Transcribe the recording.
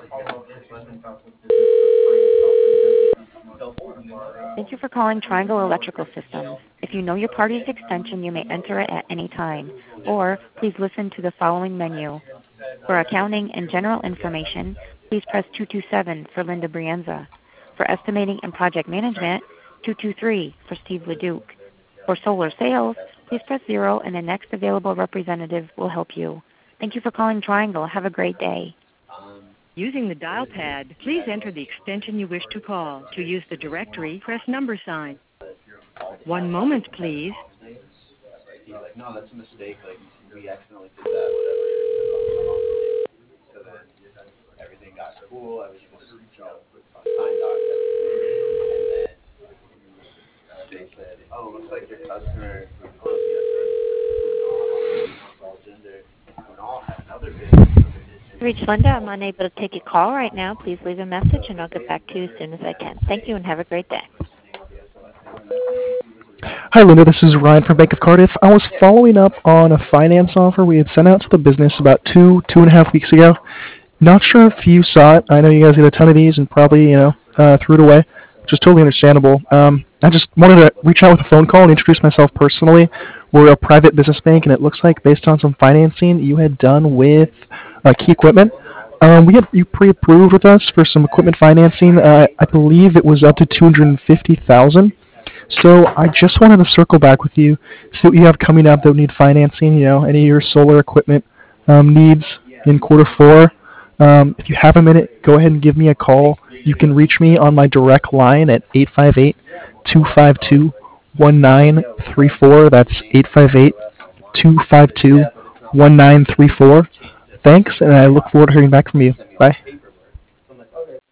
Thank you for calling Triangle Electrical Systems. If you know your party's extension, you may enter it at any time, or please listen to the following menu. For accounting and general information, please press 227 for Linda Brienza. For estimating and project management, 223 for Steve Leduc. For solar sales, please press 0 and the next available representative will help you. Thank you for calling Triangle. Have a great day. Using the dial pad, please enter the extension you wish to call. To use the directory, press number sign. One moment, please. No, that's a mistake. Like, we accidentally did that, whatever. So then everything got cool. I was supposed to, sign docs, and then they said, "Oh, looks like your customer closed yesterday. All gender." And all had another business. Reach Linda. I'm unable to take your call right now. Please leave a message and I'll get back to you as soon as I can. Thank you and have a great day. Hi, Linda. This is Ryan from Bank of Cardiff. I was following up on a finance offer we had sent out to the business about two and a half weeks ago. Not sure if you saw it. I know you guys get a ton of these and probably, threw it away, which is totally understandable. I just wanted to reach out with a phone call and introduce myself personally. We're a private business bank, and it looks like based on some financing you had done with Key Equipment, we had you pre-approved with us for some equipment financing. I believe it was up to $250,000. So I just wanted to circle back with you, see what you have coming up that would need financing. Any of your solar equipment needs in quarter 4. If you have a minute, go ahead and give me a call. You can reach me on my direct line at 858-252-1934. That's 858-252-1934. Thanks, and I look forward to hearing back from you. Bye.